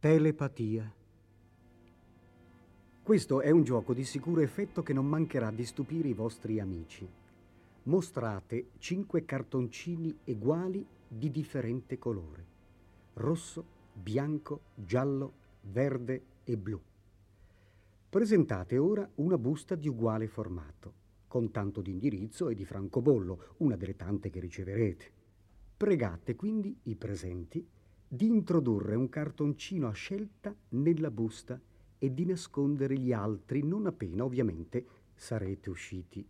Telepatia. Questo è un gioco di sicuro effetto che non mancherà di stupire i vostri amici. Mostrate 5 cartoncini uguali di differente colore: rosso, bianco, giallo, verde e blu. Presentate ora una busta di uguale formato, con tanto di indirizzo e di francobollo, una delle tante che riceverete. Pregate quindi i presenti di introdurre un cartoncino a scelta nella busta e di nascondere gli altri non appena, ovviamente, sarete usciti.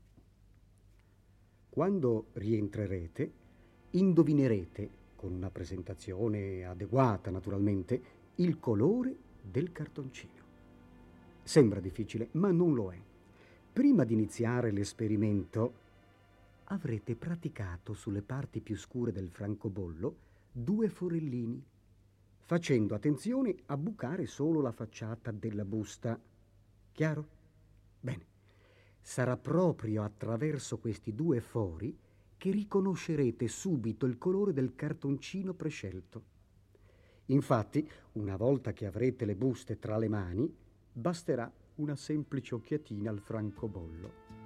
Quando rientrerete, indovinerete, con una presentazione adeguata naturalmente, il colore del cartoncino. Sembra difficile, ma non lo è. Prima di iniziare l'esperimento, avrete praticato sulle parti più scure del francobollo 2 forellini, facendo attenzione a bucare solo la facciata della busta. Chiaro? Bene. Sarà proprio attraverso questi 2 fori che riconoscerete subito il colore del cartoncino prescelto. Infatti, una volta che avrete le buste tra le mani, basterà una semplice occhiatina al francobollo.